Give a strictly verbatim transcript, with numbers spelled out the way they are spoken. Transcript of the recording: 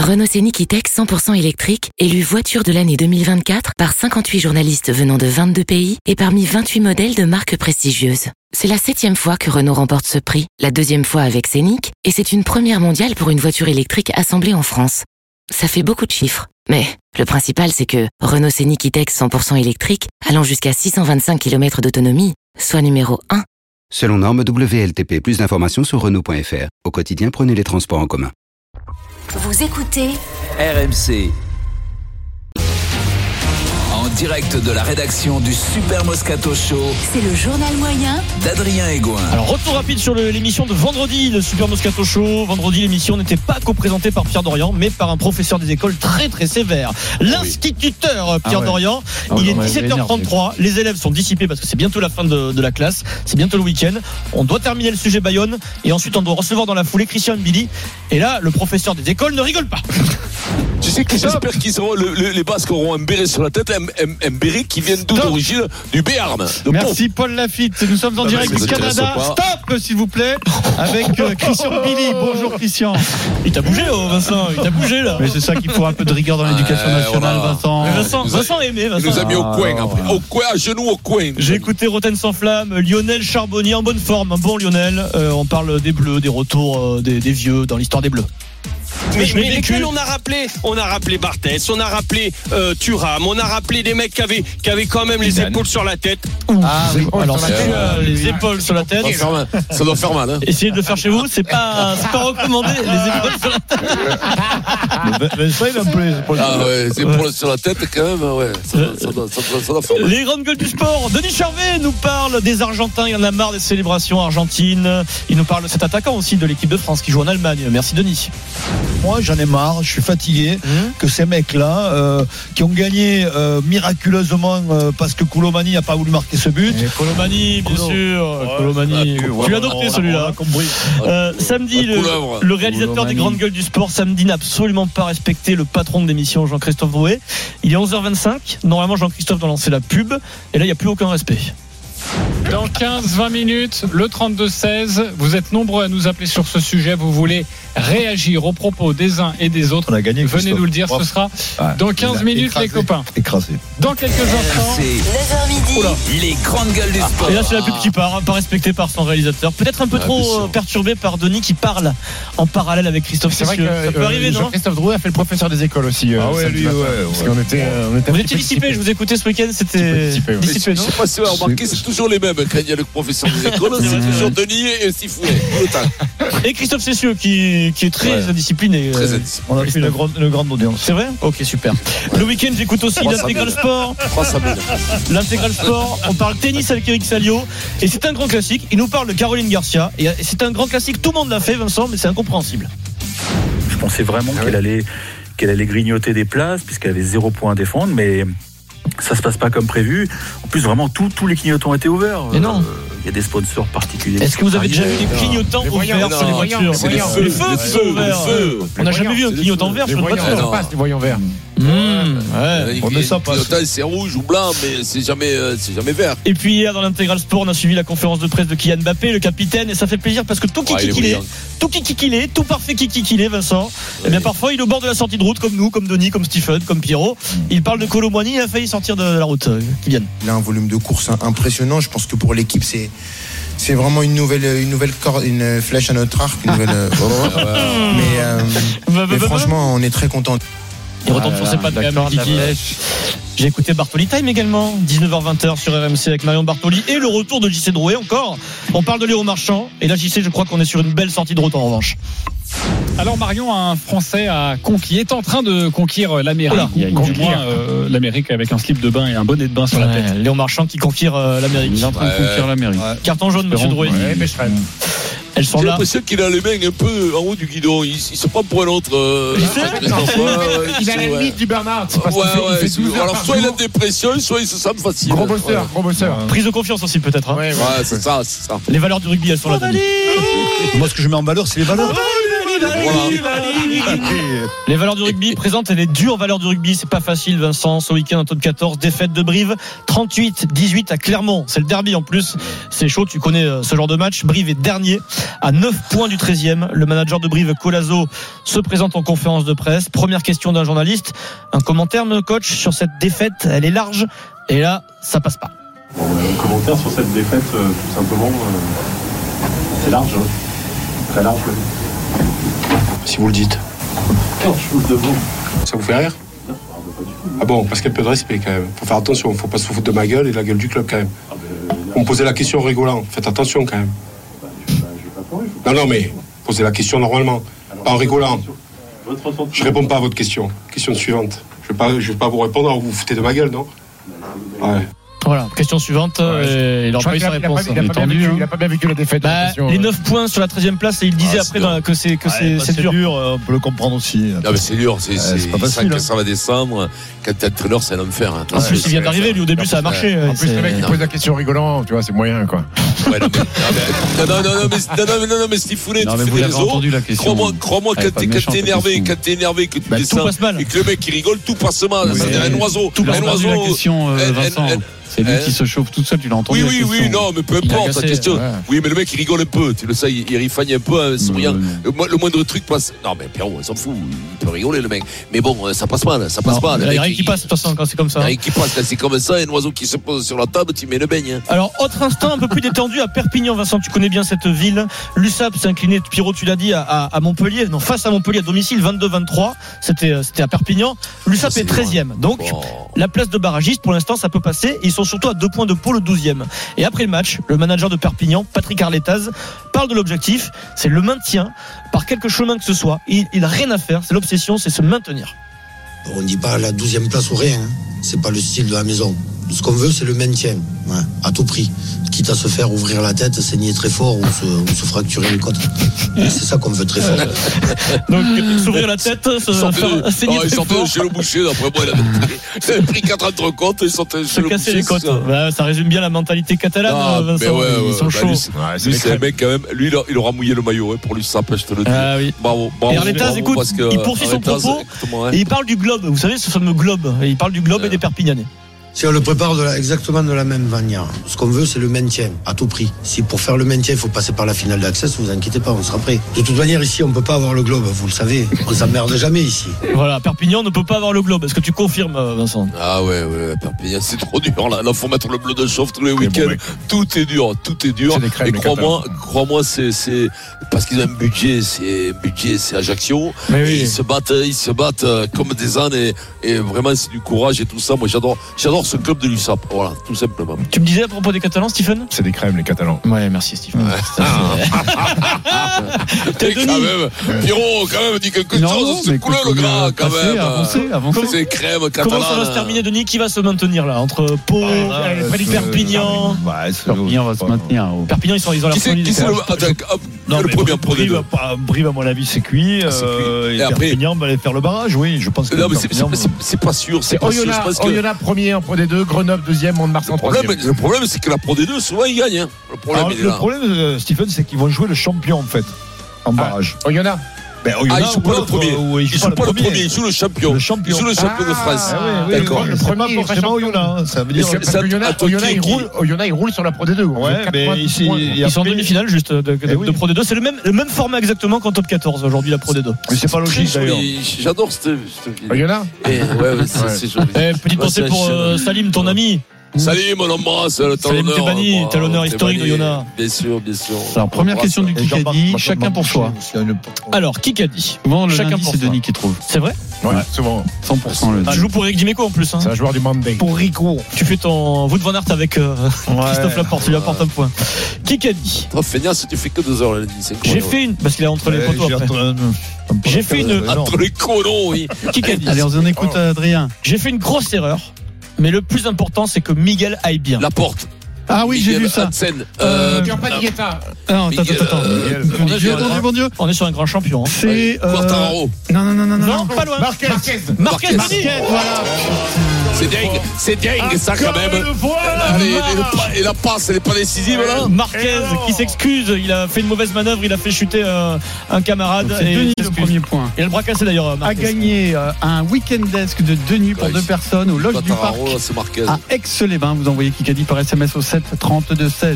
Renault Scénic E-Tech cent pour cent électrique, élu voiture de l'année deux mille vingt-quatre par cinquante-huit journalistes venant de vingt-deux pays et parmi vingt-huit modèles de marques prestigieuses. C'est la septième fois que Renault remporte ce prix, la deuxième fois avec Scénic, et c'est une première mondiale pour une voiture électrique assemblée en France. Ça fait beaucoup de chiffres, mais le principal c'est que Renault Scénic E-Tech cent pour cent électrique, allant jusqu'à six cent vingt-cinq kilomètres d'autonomie, soit numéro un. Selon norme W L T P, plus d'informations sur Renault point F R. Au quotidien, prenez les transports en commun. Vous écoutez R M C. En direct de la rédaction du Super Moscato Show. C'est le journal moyen d'Adrien Egoin. Alors retour rapide sur le, l'émission de vendredi, le Super Moscato Show. Vendredi, l'émission n'était pas co-présentée par Pierre Dorian, mais par un professeur des écoles très très sévère. L'instituteur Pierre ah ouais. Dorian. Ah il ouais, est dix-sept heures trente-trois. Les élèves sont dissipés parce que c'est bientôt la fin de, de la classe. C'est bientôt le week-end. On doit terminer le sujet Bayonne et ensuite on doit recevoir dans la foulée Christian Billy. Et là, le professeur des écoles ne rigole pas. Tu sais que j'espère qu'ils auront le, le, les Basques auront un béret sur la tête, un, un, un béret qui vient d'où d'origine du Béarn. Merci Paul Lafitte. Nous sommes en direct du Canada. Stop, s'il vous plaît, avec euh, Christian Billy. Bonjour Christian. Il t'a bougé, oh, Vincent. Il t'a bougé là. Mais c'est ça qu'il faut un peu de rigueur dans l'éducation euh, nationale, a... Vincent. Mais Vincent, Vincent aimé. Vincent. Il nous a mis au coin après. Au coin, à genoux au coin. J'ai écouté Roten sans flamme, Lionel Charbonnier en bonne forme, un bon Lionel. Euh, on parle des Bleus, des retours euh, des, des vieux dans l'histoire des Bleus. Mais, mais lesquels on a rappelé On a rappelé Barthès, on a rappelé euh, Thuram, on a rappelé des mecs qui avaient, qui avaient quand même les épaules sur la tête. Ah oui, alors c'est euh, les épaules sur la tête. Ça doit faire mal, ça doit faire mal hein. Essayez de le faire chez vous, c'est pas, c'est pas recommandé, les épaules sur la tête. Mais ça, il a un peu les épaules. Ah ouais, les épaules sur la tête quand même, ouais. Ça, ça, doit, ça, doit, ça doit faire mal. Les grandes gueules du sport. Denis Charvet nous parle des Argentins, il en a marre des célébrations argentines. Il nous parle de cet attaquant aussi de l'équipe de France qui joue en Allemagne. Merci Denis. Moi, j'en ai marre, je suis fatigué mmh. que ces mecs-là, euh, qui ont gagné euh, miraculeusement euh, parce que Colomani n'a pas voulu marquer ce but. Et Colomani, bien Colo... sûr. Ouais, Colomani, tu l'as adopté celui-là. Euh, samedi, le, le réalisateur Colomani. Des grandes gueules du sport, samedi, n'a absolument pas respecté le patron de l'émission, Jean-Christophe Drouet. Il est onze heures vingt-cinq. Normalement, Jean-Christophe doit lancer la pub. Et là, il n'y a plus aucun respect. Dans quinze vingt minutes, le trente-deux seize, vous êtes nombreux à nous appeler sur ce sujet. Vous voulez réagir aux propos des uns et des autres. On a gagné, venez Christophe. Nous le dire, ce sera ouais, dans quinze minutes, écrasé, les copains. Écrasé. Dans quelques instants, neuf heures midi. Oula. Les grandes gueules du sport. Et là, c'est la pub qui part, pas respectée par son réalisateur. Peut-être un peu ah, trop perturbé par Denis qui parle en parallèle avec Christophe. C'est vrai que ça peut euh, arriver, non Jean-Christophe Drouet a fait le professeur des écoles aussi. Ah ouais, lui, ouais. Parce qu'on était, euh, on était vous étiez dissipé, je vous ai écouté ce week-end, c'était dissipé. Je sais pas si vous avez remarqué, c'est toujours les mêmes quand il y a le professeur des écoles, c'est toujours Denis et Sifouet tout le temps. Et Christophe Cessieux qui, qui est très ouais. discipliné. Très euh, discipliné. On a fait une grande, une grande audience. C'est vrai ? Ok, super. Ouais. Le week-end, j'écoute aussi l'intégral sport. L'intégral sport. On parle tennis avec Eric Salio. Et c'est un grand classique. Il nous parle de Caroline Garcia. Et c'est un grand classique. Tout le monde l'a fait, Vincent, mais c'est incompréhensible. Je pensais vraiment ah ouais. qu'elle allait, qu'elle allait grignoter des places, puisqu'elle avait zéro point à défendre, mais ça se passe pas comme prévu. En plus, vraiment, tous les clignotants étaient ouverts. Mais non. Il y a des sponsors particuliers. Est-ce que vous avez déjà vu des clignotants ouverts sur les voitures ? C'est les feux, les feux qui sont ouverts. On n'a jamais vu un clignotant vert sur une voiture. Ça passe, les voyants verts. Mmh, ouais. On met ça pas. C'est rouge ou blanc, mais c'est jamais, c'est jamais vert. Et puis hier dans l'intégral sport, on a suivi la conférence de presse de Kylian Mbappé, le capitaine, et ça fait plaisir parce que tout kiki qu'il est, tout kiki qu'il est, tout parfait kiki qu'il est, Vincent. Et bien parfois il est au bord de la sortie de route, comme nous, comme Denis, comme Stephen, comme Pierrot. Il parle de Colomani, il a failli sortir de la route, Kylian. Il a un volume de course impressionnant. Je pense que pour l'équipe, c'est c'est vraiment une nouvelle, une nouvelle corde, une flèche à notre arc, une nouvelle. mais, euh, mais franchement, on est très content. Il retombe sur ses pattes quand même, Kiki. J'ai écouté Bartoli Time également, dix-neuf heures vingt sur R M C avec Marion Bartoli et le retour de J C Drouet encore. On parle de Léo Marchand et là J C, je crois qu'on est sur une belle sortie de route en revanche. Alors Marion, un Français a conquis, est en train de conquérir l'Amérique, Oula, ou du moins euh, l'Amérique avec un slip de bain et un bonnet de bain sur ouais, la tête. Léo Marchand qui conquiert euh, l'Amérique. Il est en train ouais, de conquérir l'Amérique. Ouais. Carton jaune, Monsieur Drouet. Ouais, mais je serais... Elles sont J'ai là. l'impression qu'il a les mains un peu en haut du guidon. Il, il se prend pour un autre. Euh, il, non, ouais, ouais, il a la limite ouais. du Bernard. C'est parce ouais, qu'il ouais, fait, il fait douze alors soit il a une dépression, soit il se sent facile. Gros bosseur, ouais. gros bosseur. Prise de confiance aussi peut-être. Hein. Ouais, ouais, ouais c'est ça, c'est ça. Les valeurs du rugby, elles sont là. Moi, ce que je mets en valeur, c'est les valeurs. Les valeurs du rugby présentent les dures valeurs du rugby. C'est pas facile, Vincent. Ce week-end, en top quatorze, défaite de Brive, trente-huit dix-huit à Clermont. C'est le derby en plus. C'est chaud, tu connais ce genre de match. Brive est dernier à neuf points du treizième. Le manager de Brive, Colazo, se présente en conférence de presse. Première question d'un journaliste. Un commentaire, mon coach, sur cette défaite. Elle est large. Et là, ça passe pas. Bon, un commentaire sur cette défaite, euh, tout simplement, euh, c'est large, hein. Très large. Même. Si vous le dites. Non, je vous le demande. Ça vous fait rire? Non, pas du tout. Ah bon, parce qu'il y a peu de respect quand même. Faut faire attention, faut pas se foutre de ma gueule et de la gueule du club quand même. Ah ben, on me posait la question en rigolant, faites attention quand même. Bah, je ne vais pas pleurer. Non, non, mais posez la question normalement, alors, pas en rigolant. Je réponds pas à votre question. Question suivante. Je vais pas, je vais pas vous répondre, alors vous vous foutez de ma gueule, non? Ouais. Voilà, question suivante. Ouais, il n'aura pas eu sa réponse. Il n'a pas, hein. pas bien vécu la défaite. Bah, la les neuf points sur la treizième place, et il disait ah, après dans, que c'est, que ouais, c'est, bah, c'est, c'est dur. dur. On peut le comprendre aussi. Non, mais c'est dur. C'est, ouais, c'est, c'est pas facile. Ça, hein. que ça va descendre. Quand t'es entraîneur, c'est un enfer. Hein. En plus, il vient d'arriver. Lui, au début, ça a marché. En plus, le mec, il pose la question rigolant. Tu vois, c'est moyen, quoi. Ouais, non, mais, non, non, non, mais, non, non, non, non, mais Stifounet, tu fais des réseaux. Crois-moi, crois-moi, quand t'es, quand t'es énervé, quand t'es énervé, que tu bah, descends, et que le mec, il rigole, tout passe mal. Oui, c'est un oiseau. Un oiseau. La question, euh, Vincent. C'est lui qui se chauffe tout seul, tu l'as entendu. Oui, oui, oui, non, mais peu importe la question. Ouais. Oui, mais le mec, il rigole un peu, tu le sais, il, il rifagne un peu, hein, souriant. Le, le moindre truc passe. Non, mais Pierrot, il s'en fout, il peut rigoler, le mec. Mais bon, ça passe mal, ça passe non, mal. Il n'y a rien qui passe, de toute façon, quand c'est comme ça. Il n'y a rien qui passe, quand c'est comme ça, un oiseau qui se pose sur la table, tu mets le beigne. Alors, autre instant un peu plus détendu à Perpignan, Vincent, tu connais bien cette ville. L'U S A P s'est incliné, Pierrot, tu l'as dit, à, à, à Montpellier, non, face à Montpellier, à domicile, vingt-deux vingt-trois. C'était, c'était à Perpignan. L'U S A P est treizième. Donc, oh. La place de barragiste, pour l'instant, ça peut passer. Ils sont surtout à deux points de le douzième. Et après le match, le manager de Perpignan, Patrick Arletaz, parle de l'objectif, c'est le maintien par quelque chemin que ce soit. Il n'a rien à faire, c'est l'obsession, c'est se maintenir. On ne dit pas la douzième place ou rien, hein. C'est pas le style de la maison. Ce qu'on veut, c'est le maintien, ouais, à tout prix. Quitte à se faire ouvrir la tête, saigner très fort ou se, ou se fracturer les côtes. Et c'est ça qu'on veut très fort. Donc, s'ouvrir la tête, se faire saigner très fort. Ils sortaient chez le boucher, d'après moi, il avait pris quatre entrecôtes, ils sortaient chez le boucher. Les côtes. Ça. Bah, ça résume bien la mentalité catalane, ah, Vincent. Ouais, ouais, ils sont bah, chauds. Lui, c'est, ouais, c'est, lui, c'est un mec, quand même, lui, il, a, il aura mouillé le maillot, hein, pour lui, ça pêche, je te le dis. Ah, oui. Bravo, bravo. Et Arletaz, écoute, que, il poursuit son propos, et il parle du globe. Vous savez, ce fameux globe. Et il parle du globe et des Perpignanais. Si on le prépare de la, exactement de la même manière, ce qu'on veut, c'est le maintien, à tout prix. Si pour faire le maintien, il faut passer par la finale d'accès, vous inquiétez pas, on sera prêt. De toute manière, ici, on ne peut pas avoir le globe, vous le savez. On s'emmerde jamais ici. Voilà, Perpignan ne peut pas avoir le globe. Est-ce que tu confirmes, Vincent? Ah ouais, ouais, Perpignan, c'est trop dur. Là, il faut mettre le bleu de chauffe tous les week-ends. Bon, tout est dur, tout est dur. Crèmes, et crois-moi, crois-moi, c'est, c'est parce qu'ils ont un budget, c'est un budget, c'est Ajaccio. Mais oui. Ils se battent, ils se battent comme des ânes et, et vraiment, c'est du courage et tout ça. Moi, j'adore, j'adore ce club de l'U S A P. Voilà, tout simplement. Tu me disais à propos des Catalans, Stephen? C'est des crèmes, les Catalans. Ouais, merci, Stephen. Ouais. T'es quand même, Pierrot, quand même, dis quelque non, chose. C'est couleur le gras, quand même. Avancer, avancer. C'est crème catalane. Comment ça va se terminer, Denis? Qui va se maintenir là entre Pau, ah, euh, Perpignan? Ouais, Perpignan va se maintenir. Perpignan, ils sont, ils ont la première. Qui c'est le, non, le premier Pro Brive, Brive, à mon avis, c'est cuit. Ah, c'est cuit. Et, et après, Perpignan va aller faire le barrage, oui. Je pense que. Non, mais c'est, c'est, c'est pas sûr. C'est pas sûr. Oyonnax premier en Pro D deux, Grenoble deuxième, Mont-de-Marsan en troisième. Le problème, c'est que la Pro D deux, souvent, ils gagnent. Hein. Le problème, Alors, le problème euh, Stephen, c'est qu'ils vont jouer le champion, en fait, en barrage. Ah, Oyonnax. Ben, ah, ils ne jouent pas le premier. Euh, ils ne jouent pas le premier, ils jouent le champion. Le champion. Ils jouent le champion ah, de France. Ah, oui, oui, d'accord. Le premier, il forcément Oyonnax. Ça veut dire que Oyonnax, il roule sur la Pro D deux. Ouais, mais ici, ils sont en demi-finale juste de, de, de, de Pro D deux. C'est le même, le même format exactement qu'en top quatorze aujourd'hui, la Pro D deux. Mais c'est pas logique d'ailleurs. J'adore cette ville. Oyonnax. Ouais, c'est joli. Petite pensée pour Salim, ton ami. Salim, on l'embrasse, le Salim Tebani, talonneur historique de Yona. Bien sûr, bien sûr. Alors, première question du Kikadi, chacun pour soi. Alors, Kikadi. Souvent, le lundi, c'est Denis qui trouve. C'est vrai? Ouais, souvent. cent pour cent le Tu joues pour Eric Dimeco en plus. Hein. C'est un joueur du Monday. Pour Rico. Tu fais ton Wout van Aert avec euh, ouais. Christophe Laporte, tu lui apportes un point. Kikadi. Toi, feignasse, tu fais que deux heures le lundi. J'ai fait une, parce qu'il est entre les poteaux après. J'ai fait une. Entre les colons, oui. Kikadi. Allez, on écoute Adrien. J'ai fait une grosse erreur. Mais le plus important, c'est que Miguel aille bien. La porte. Ah oui, Miguel j'ai vu ça. Hansen. Euh, euh, pas Dieta. Non, attends, attends, attends. Mon Dieu, mon Dieu. On est sur un grand champion. Hein. C'est. Quartararo. Non, non, non, non, non. Non, pas loin. Marquez. Marquez. Marquez. Marquez. Voilà. C'est dingue, c'est dingue ça quand même. Allez, et, et la passe, elle n'est pas décisive là. Marquez qui s'excuse, il a fait une mauvaise manœuvre, il a fait chuter un, un camarade. Donc c'est et Denis le premier point. Il a le bras cassé d'ailleurs. A gagné euh, un week-end desk de deux nuits pour Ouais, deux personnes au Loge du Parc Tararo, là, c'est Marquez. à Aix-les-Bains. Vous envoyez Kikadi par S M S au sept trente-deux seize.